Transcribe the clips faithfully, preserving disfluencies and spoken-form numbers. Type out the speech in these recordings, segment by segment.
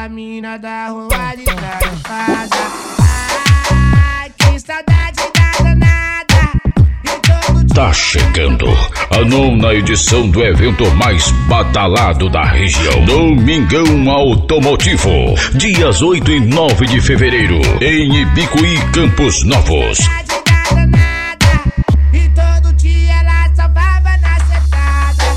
a mina da rua de trás. Ai, que saudade da danada. Tá chegando a nona edição do evento mais badalado da região, Domingão Automotivo, dias oito e nove de fevereiro, em Ibicuí, Campos Novos. E todo dia ela salvava na sentada.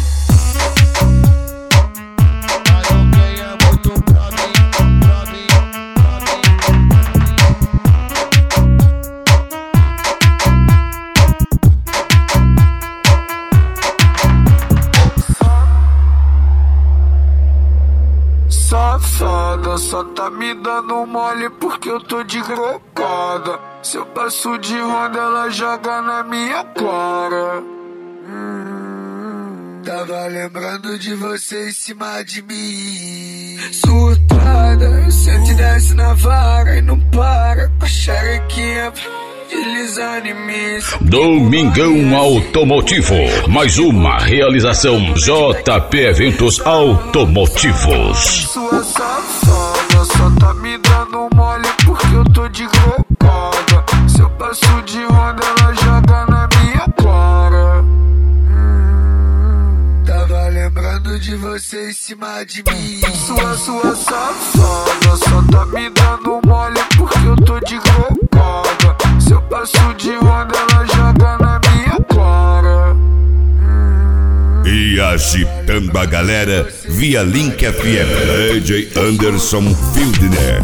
Safada, só tá me dando mole porque eu tô de grocada. Se eu passo de ronda, ela joga na minha cara. hum, Tava lembrando de você em cima de mim. Surtada, sente e desce na vara e não para com a xerequinha deslizando em mim. Domingão Automotivo, mais uma realização J P Eventos Automotivos. Sua safada, só tá me dando mole porque eu tô de grocada. Se eu passo de ronda, ela joga na minha cara. hum, Tava lembrando de você em cima de mim. Sua, sua safada, só tá me dando mole porque eu tô de grocada. Se eu passo de ronda, ela joga na minha cara. E agitando a galera via Link F M, D J Anderson Fieldner.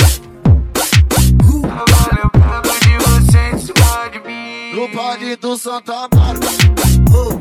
Tava lembrando de você em cima de mim. No Vale do Santa Marta.